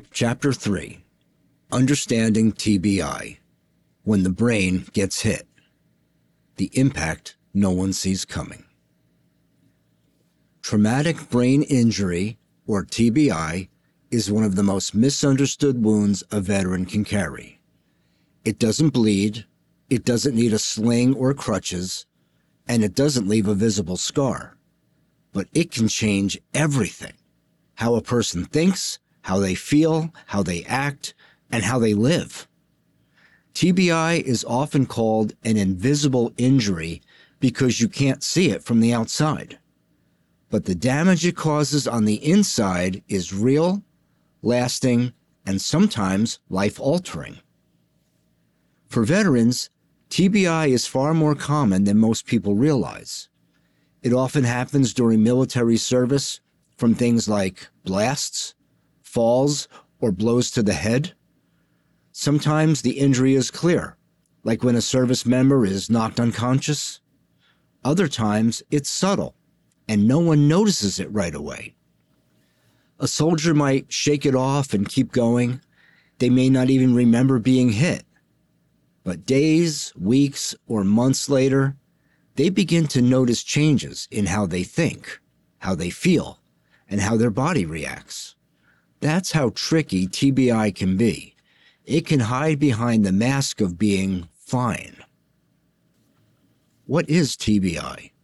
Chapter 3. Understanding TBI. When the brain gets hit. The impact no one sees coming. Traumatic brain injury, or TBI, is one of the most misunderstood wounds a veteran can carry. It doesn't bleed, it doesn't need a sling or crutches, and it doesn't leave a visible scar. But it can change everything. How a person thinks, how they feel, how they act, and how they live. TBI is often called an invisible injury because you can't see it from the outside. But the damage it causes on the inside is real, lasting, and sometimes life-altering. For veterans, TBI is far more common than most people realize. It often happens during military service from things like blasts, falls, or blows to the head. Sometimes the injury is clear, like when a service member is knocked unconscious. Other times it's subtle, and no one notices it right away. A soldier might shake it off and keep going. They may not even remember being hit. But days, weeks, or months later, they begin to notice changes in how they think, how they feel, and how their body reacts. That's how tricky TBI can be. It can hide behind the mask of being fine. What is TBI?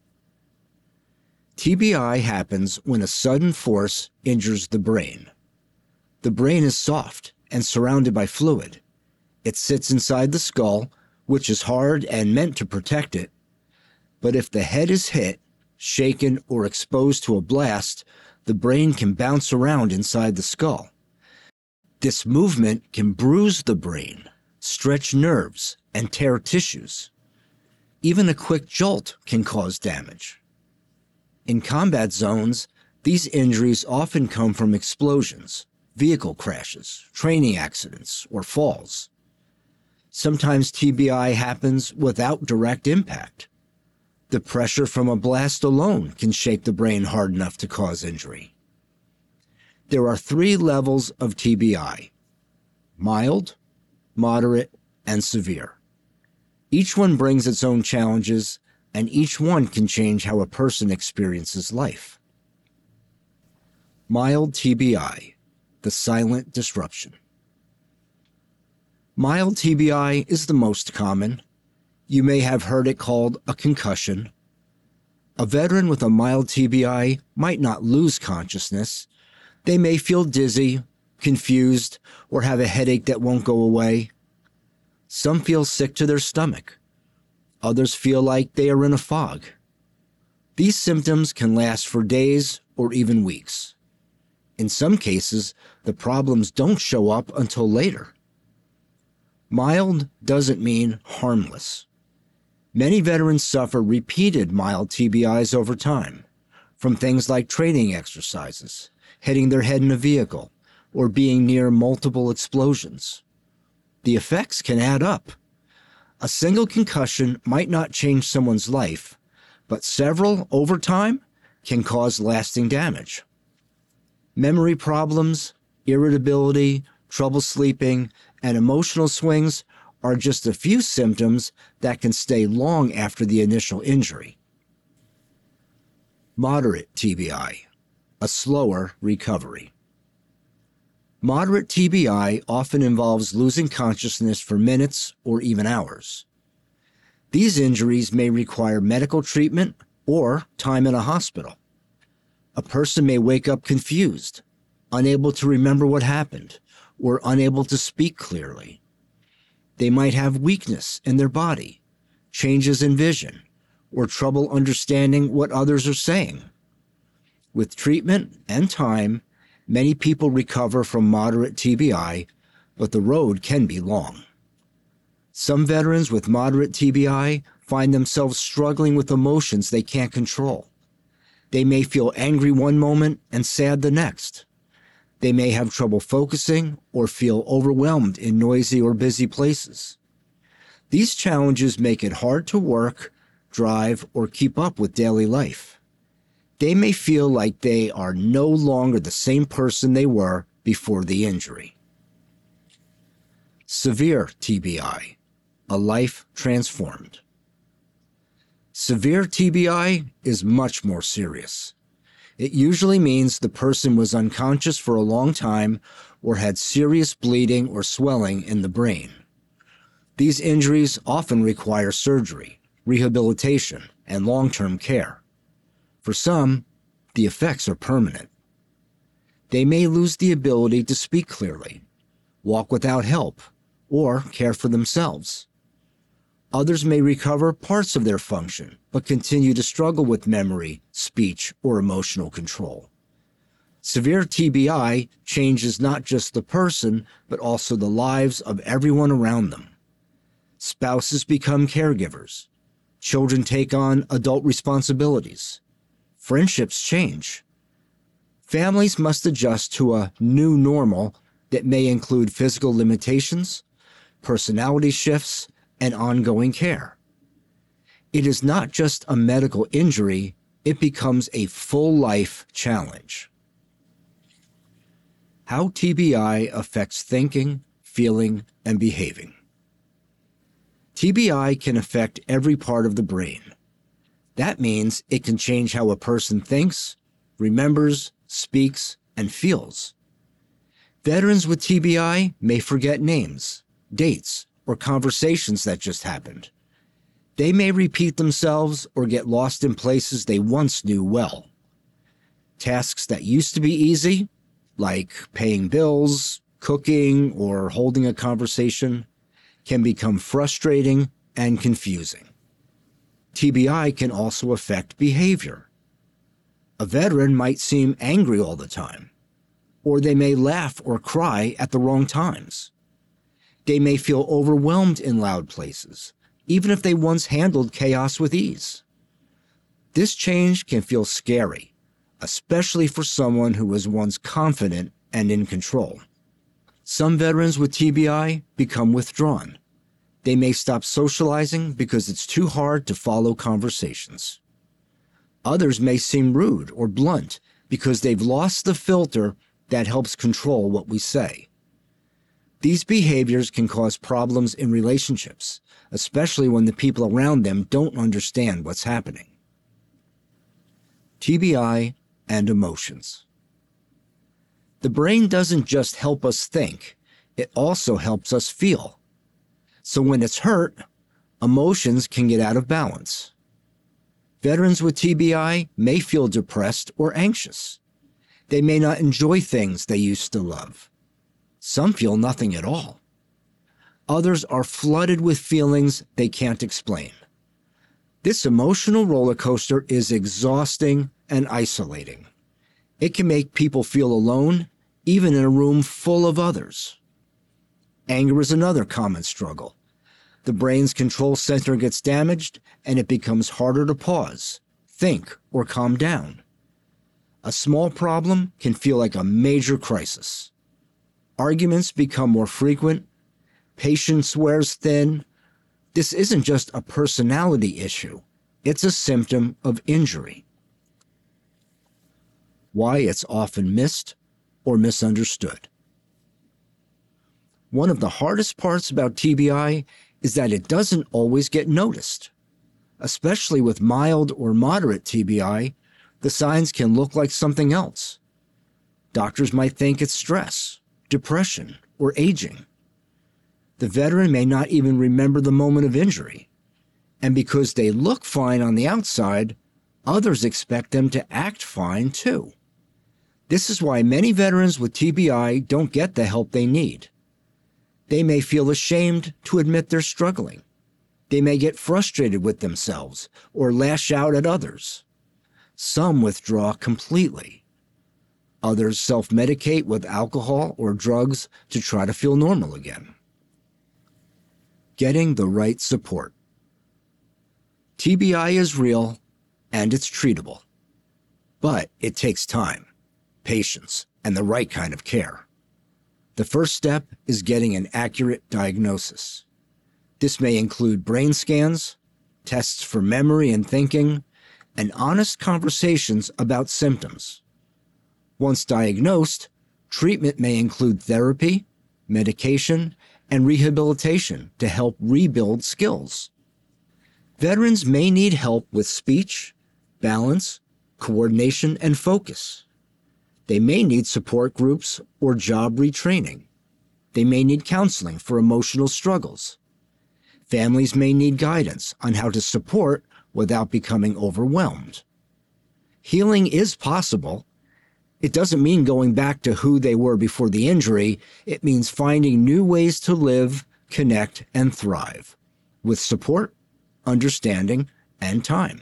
TBI happens when a sudden force injures the brain. The brain is soft and surrounded by fluid. It sits inside the skull, which is hard and meant to protect it. But if the head is hit, shaken, or exposed to a blast, the brain can bounce around inside the skull. This movement can bruise the brain, stretch nerves, and tear tissues. Even a quick jolt can cause damage. In combat zones, these injuries often come from explosions, vehicle crashes, training accidents, or falls. Sometimes TBI happens without direct impact. The pressure from a blast alone can shake the brain hard enough to cause injury. There are 3 levels of TBI: mild, moderate, and severe. Each one brings its own challenges, and each one can change how a person experiences life. Mild TBI, the silent disruption. Mild TBI is the most common. You may have heard it called a concussion. A veteran with a mild TBI might not lose consciousness. They may feel dizzy, confused, or have a headache that won't go away. Some feel sick to their stomach. Others feel like they are in a fog. These symptoms can last for days or even weeks. In some cases, the problems don't show up until later. Mild doesn't mean harmless. Many veterans suffer repeated mild TBIs over time, from things like training exercises, hitting their head in a vehicle, or being near multiple explosions. The effects can add up. A single concussion might not change someone's life, but several over time can cause lasting damage. Memory problems, irritability, trouble sleeping, and emotional swings are just a few symptoms that can stay long after the initial injury. Moderate TBI, a slower recovery. Moderate TBI often involves losing consciousness for minutes or even hours. These injuries may require medical treatment or time in a hospital. A person may wake up confused, unable to remember what happened, or unable to speak clearly. They might have weakness in their body, changes in vision, or trouble understanding what others are saying. With treatment and time, many people recover from moderate TBI, but the road can be long. Some veterans with moderate TBI find themselves struggling with emotions they can't control. They may feel angry one moment and sad the next. They may have trouble focusing or feel overwhelmed in noisy or busy places. These challenges make it hard to work, drive, or keep up with daily life. They may feel like they are no longer the same person they were before the injury. Severe TBI, a life transformed. Severe TBI is much more serious. It usually means the person was unconscious for a long time or had serious bleeding or swelling in the brain. These injuries often require surgery, rehabilitation, and long-term care. For some, the effects are permanent. They may lose the ability to speak clearly, walk without help, or care for themselves. Others may recover parts of their function, but continue to struggle with memory, speech, or emotional control. Severe TBI changes not just the person, but also the lives of everyone around them. Spouses become caregivers. Children take on adult responsibilities. Friendships change. Families must adjust to a new normal that may include physical limitations, personality shifts, and ongoing care. It is not just a medical injury, it becomes a full-life challenge. How TBI affects thinking, feeling, and behaving. TBI can affect every part of the brain. That means it can change how a person thinks, remembers, speaks, and feels. Veterans with TBI may forget names, dates, or conversations that just happened. They may repeat themselves or get lost in places they once knew well. Tasks that used to be easy, like paying bills, cooking, or holding a conversation, can become frustrating and confusing. TBI can also affect behavior. A veteran might seem angry all the time, or they may laugh or cry at the wrong times. They may feel overwhelmed in loud places, even if they once handled chaos with ease. This change can feel scary, especially for someone who was once confident and in control. Some veterans with TBI become withdrawn. They may stop socializing because it's too hard to follow conversations. Others may seem rude or blunt because they've lost the filter that helps control what we say. These behaviors can cause problems in relationships, especially when the people around them don't understand what's happening. TBI and emotions. The brain doesn't just help us think, it also helps us feel. So when it's hurt, emotions can get out of balance. Veterans with TBI may feel depressed or anxious. They may not enjoy things they used to love. Some feel nothing at all. Others are flooded with feelings they can't explain. This emotional roller coaster is exhausting and isolating. It can make people feel alone, even in a room full of others. Anger is another common struggle. The brain's control center gets damaged, and it becomes harder to pause, think, or calm down. A small problem can feel like a major crisis. Arguments become more frequent. Patience wears thin. This isn't just a personality issue. It's a symptom of injury. Why it's often missed or misunderstood. One of the hardest parts about TBI is that it doesn't always get noticed. Especially with mild or moderate TBI, the signs can look like something else. Doctors might think it's stress, depression, or aging. The veteran may not even remember the moment of injury. And because they look fine on the outside, others expect them to act fine too. This is why many veterans with TBI don't get the help they need. They may feel ashamed to admit they're struggling. They may get frustrated with themselves or lash out at others. Some withdraw completely. Others self-medicate with alcohol or drugs to try to feel normal again. Getting the right support. TBI is real and it's treatable, but it takes time, patience, and the right kind of care. The first step is getting an accurate diagnosis. This may include brain scans, tests for memory and thinking, and honest conversations about symptoms. Once diagnosed, Treatment may include therapy, medication, and rehabilitation to help rebuild skills. Veterans may need help with speech, balance, coordination, and focus. They may need support groups or job retraining. They may need counseling for emotional struggles. Families may need guidance on how to support without becoming overwhelmed. Healing is possible. It doesn't mean going back to who they were before the injury. It means finding new ways to live, connect, and thrive with support, understanding, and time.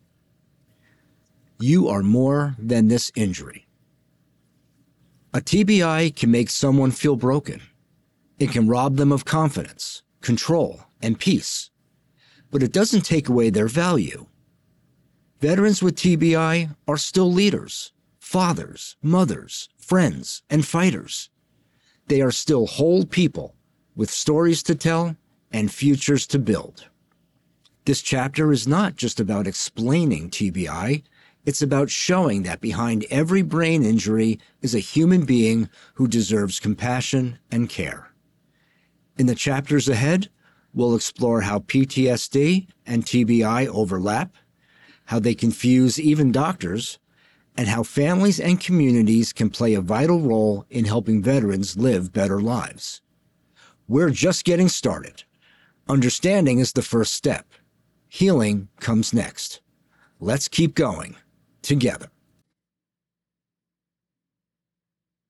You are more than this injury. A TBI can make someone feel broken. It can rob them of confidence, control, and peace. But it doesn't take away their value. Veterans with TBI are still leaders, fathers, mothers, friends, and fighters. They are still whole people with stories to tell and futures to build. This chapter is not just about explaining TBI. It's about showing that behind every brain injury is a human being who deserves compassion and care. In the chapters ahead, we'll explore how PTSD and TBI overlap, how they confuse even doctors, and how families and communities can play a vital role in helping veterans live better lives. We're just getting started. Understanding is the first step. Healing comes next. Let's keep going together.